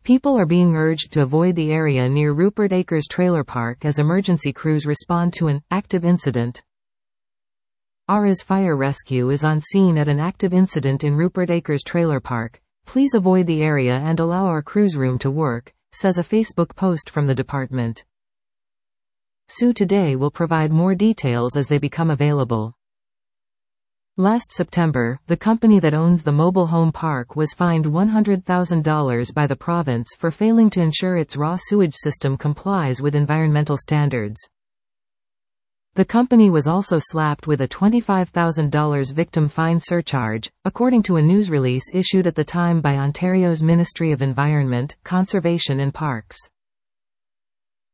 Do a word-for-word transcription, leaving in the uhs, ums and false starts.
People are being urged to avoid the area near Rupert Acres Trailer Park as emergency crews respond to an active incident. Aras Fire Rescue is on scene at an active incident in Rupert Acres Trailer Park. Please avoid the area and allow our crews room to work, says a Facebook post from the department. S U Today will provide more details as they become available. Last September, the company that owns the mobile home park was fined one hundred thousand dollars by the province for failing to ensure its raw sewage system complies with environmental standards. The company was also slapped with a twenty-five thousand dollars victim fine surcharge, according to a news release issued at the time by Ontario's Ministry of Environment, Conservation and Parks.